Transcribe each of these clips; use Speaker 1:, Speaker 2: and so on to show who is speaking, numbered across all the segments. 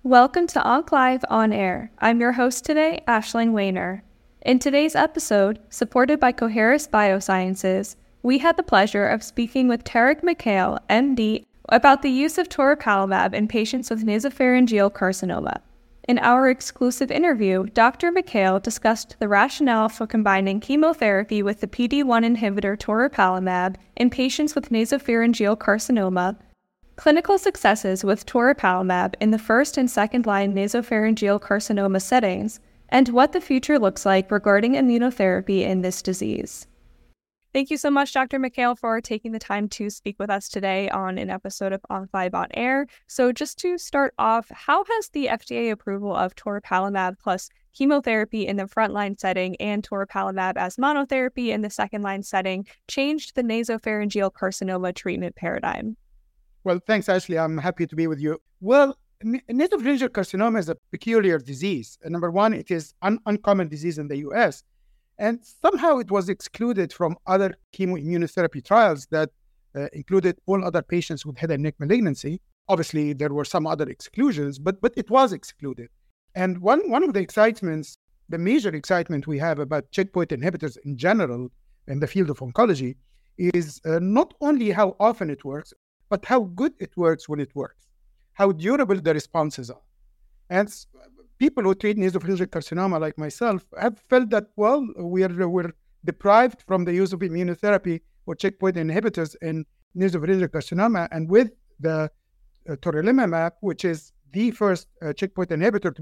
Speaker 1: Welcome to OncLive On Air. I'm your host today, Aisling Weiner. In today's episode, supported by Coherus Biosciences, we had the pleasure of speaking with Tarek Mikhail, MD, about the use of toripalimab in patients with nasopharyngeal carcinoma. In our exclusive interview, Dr. Mikhail discussed the rationale for combining chemotherapy with the PD-1 inhibitor toripalimab in patients with nasopharyngeal carcinoma, clinical successes with toripalimab in the first and second-line nasopharyngeal carcinoma settings, and what the future looks like regarding immunotherapy in this disease. Thank you so much, Dr. Mikhail, for taking the time to speak with us today on an episode of OncLive On Air. So just to start off, how has the FDA approval of toripalimab plus chemotherapy in the frontline setting and toripalimab as monotherapy in the second-line setting changed the nasopharyngeal carcinoma treatment paradigm?
Speaker 2: Well, thanks, Ashley. I'm happy to be with you. Well, nasopharyngeal carcinoma is a peculiar disease. Number one, it is an uncommon disease in the U.S., and somehow it was excluded from other chemoimmunotherapy trials that included all other patients with head and neck malignancy. Obviously, there were some other exclusions, but it was excluded. And one of the excitements, the major excitement we have about checkpoint inhibitors in general in the field of oncology is not only how often it works, but how good it works when it works, how durable the responses are. And people who treat nasopharyngeal carcinoma like myself have felt that, well, we're deprived from the use of immunotherapy or checkpoint inhibitors in nasopharyngeal carcinoma. And with the toripalimab, which is the first checkpoint inhibitor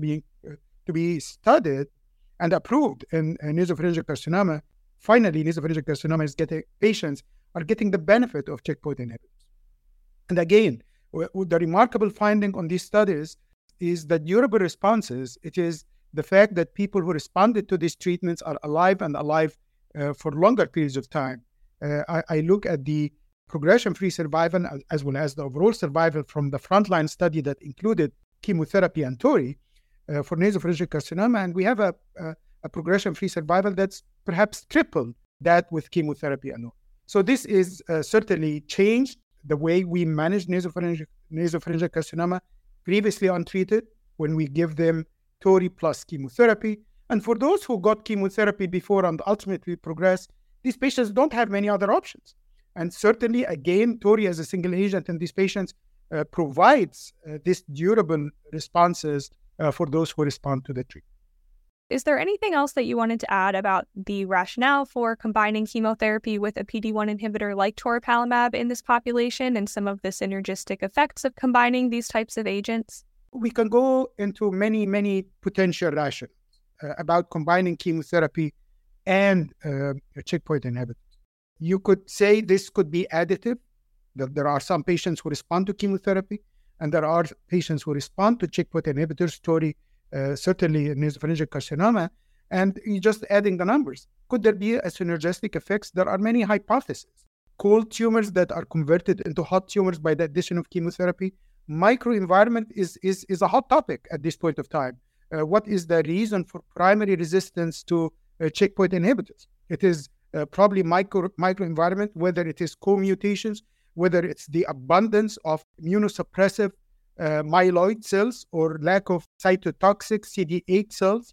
Speaker 2: to be studied and approved in nasopharyngeal carcinoma, finally nasopharyngeal carcinoma patients are getting the benefit of checkpoint inhibitors. And again, the remarkable finding on these studies is that durable responses. It is the fact that people who responded to these treatments are alive for longer periods of time. I look at the progression-free survival as well as the overall survival from the frontline study that included chemotherapy and tori for nasopharyngeal carcinoma, and we have a progression-free survival that's perhaps triple that with chemotherapy alone. So this is certainly changed the way we manage nasopharyngeal carcinoma previously untreated when we give them tori plus chemotherapy. And for those who got chemotherapy before and ultimately progress, these patients don't have many other options. And certainly, again, tori as a single agent in these patients provides these durable responses for those who respond to the treatment.
Speaker 1: Is there anything else that you wanted to add about the rationale for combining chemotherapy with a PD-1 inhibitor like toripalimab in this population and some of the synergistic effects of combining these types of agents?
Speaker 2: We can go into many potential rationales about combining chemotherapy and checkpoint inhibitors. You could say this could be additive, that there are some patients who respond to chemotherapy, and there are patients who respond to checkpoint inhibitors, tori, certainly in nasopharyngeal carcinoma, and you're just adding the numbers. Could there be a synergistic effects? There are many hypotheses. Cold tumors that are converted into hot tumors by the addition of chemotherapy. Microenvironment is a hot topic at this point of time. What is the reason for primary resistance to checkpoint inhibitors? It is probably microenvironment, whether it is co-mutations, whether it's the abundance of immunosuppressive myeloid cells or lack of cytotoxic CD8 cells.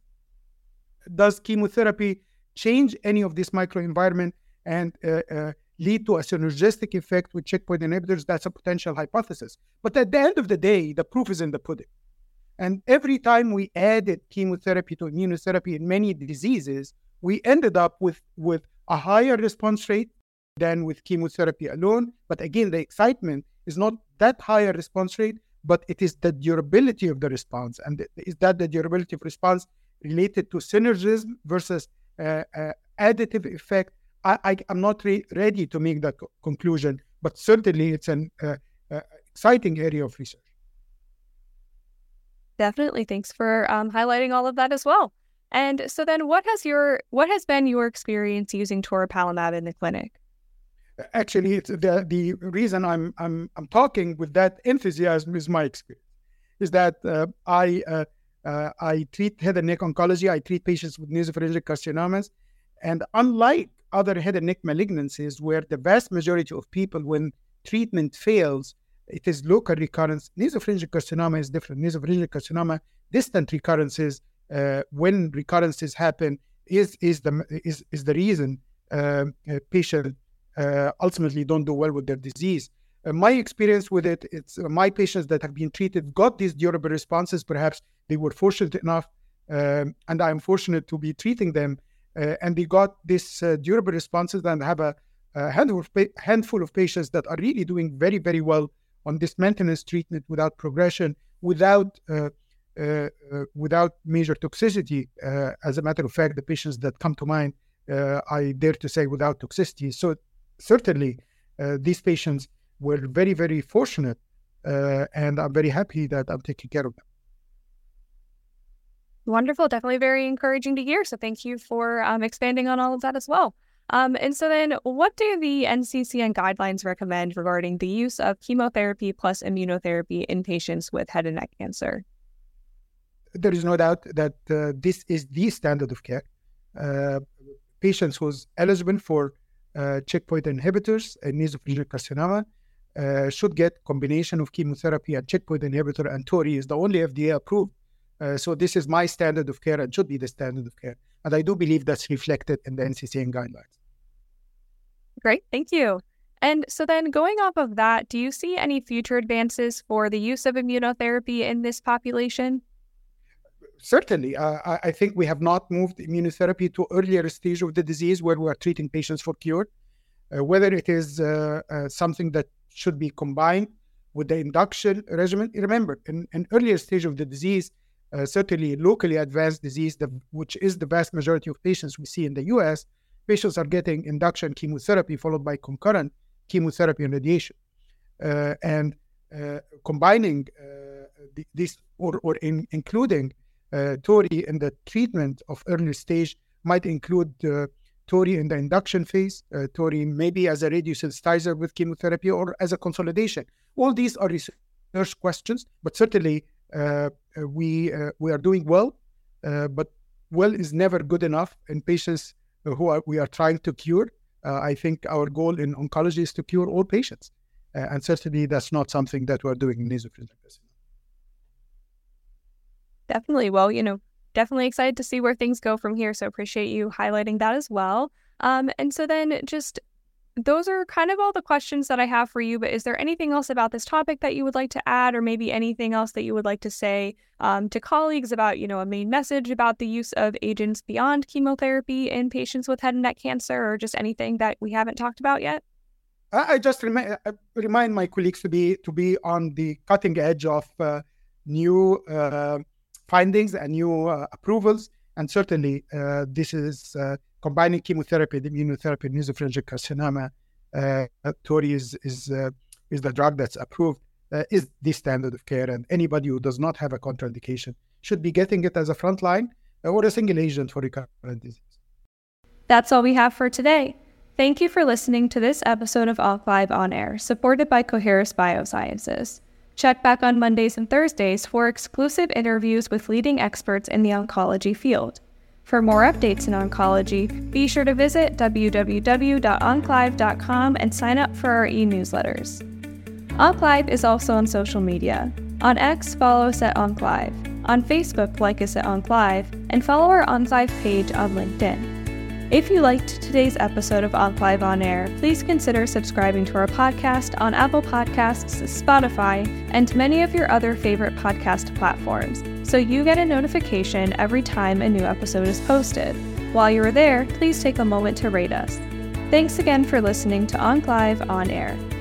Speaker 2: Does chemotherapy change any of this microenvironment and lead to a synergistic effect with checkpoint inhibitors? That's a potential hypothesis. But at the end of the day, the proof is in the pudding. And every time we added chemotherapy to immunotherapy in many diseases, we ended up with a higher response rate than with chemotherapy alone. But again, the excitement is not that higher response rate, but it is the durability of the response. And is that the durability of response related to synergism versus additive effect? I'm not ready to make that conclusion, but certainly it's an exciting area of research.
Speaker 1: Definitely. Thanks for highlighting all of that as well. And so then what has been your experience using toripalimab in the clinic?
Speaker 2: Actually, it's the reason I'm talking with that enthusiasm is my experience. Is that I treat head and neck oncology. I treat patients with nasopharyngeal carcinomas, and unlike other head and neck malignancies, where the vast majority of people, when treatment fails, it is local recurrence. Nasopharyngeal carcinoma is different. Nasopharyngeal carcinoma, distant recurrences, when recurrences happen, is the reason patients ultimately don't do well with their disease. My experience with it, it's my patients that have been treated got these durable responses. Perhaps they were fortunate enough, and I'm fortunate to be treating them, and they got this durable responses, and have a handful of patients that are really doing very, very well on this maintenance treatment without progression, without major toxicity. As a matter of fact, the patients that come to mind, I dare to say without toxicity. So certainly these patients were very, very fortunate, and I'm very happy that I'm taking care of them.
Speaker 1: Wonderful. Definitely very encouraging to hear. So thank you for expanding on all of that as well. And so then what do the NCCN guidelines recommend regarding the use of chemotherapy plus immunotherapy in patients with head and neck cancer?
Speaker 2: There is no doubt that this is the standard of care. Patients who's eligible for checkpoint inhibitors and nasopharyngeal carcinoma should get combination of chemotherapy and checkpoint inhibitor, and Tori is the only FDA approved. So this is my standard of care and should be the standard of care. And I do believe that's reflected in the NCCN guidelines.
Speaker 1: Great, thank you. And so then going off of that, do you see any future advances for the use of immunotherapy in this population?
Speaker 2: Certainly. I think we have not moved immunotherapy to earlier stage of the disease where we are treating patients for cure. Whether it is something that should be combined with the induction regimen. Remember, in earlier stage of the disease, certainly locally advanced disease, which is the vast majority of patients we see in the US, patients are getting induction chemotherapy followed by concurrent chemotherapy and radiation. And combining this or including Tori in the treatment of early stage might include Tori in the induction phase, Tori maybe as a radiosensitizer with chemotherapy or as a consolidation. All these are research questions, but certainly we are doing well, but well is never good enough in patients we are trying to cure. I think our goal in oncology is to cure all patients, and certainly that's not something that we're doing in nasopharyngeal carcinoma.
Speaker 1: Definitely. Well, definitely excited to see where things go from here. So appreciate you highlighting that as well. And so then just those are kind of all the questions that I have for you. But is there anything else about this topic that you would like to add, or maybe anything else that you would like to say to colleagues about, a main message about the use of agents beyond chemotherapy in patients with head and neck cancer, or just anything that we haven't talked about yet?
Speaker 2: I just remind my colleagues to be on the cutting edge of new findings and new approvals, and certainly this is combining chemotherapy, the immunotherapy, nasopharyngeal carcinoma. Tori is the drug that's approved, is the standard of care, and anybody who does not have a contraindication should be getting it as a frontline or a single agent for recurrent disease.
Speaker 1: That's all we have for today. Thank you for listening to this episode of OncLive On Air, supported by Coherus Biosciences. Check back on Mondays and Thursdays for exclusive interviews with leading experts in the oncology field. For more updates in oncology, be sure to visit www.onclive.com and sign up for our e-newsletters. OncLive is also on social media. On X, follow us at OncLive. On Facebook, like us at OncLive, and follow our OncLive page on LinkedIn. If you liked today's episode of OncLive On Air, please consider subscribing to our podcast on Apple Podcasts, Spotify, and many of your other favorite podcast platforms, so you get a notification every time a new episode is posted. While you're there, please take a moment to rate us. Thanks again for listening to OncLive On Air.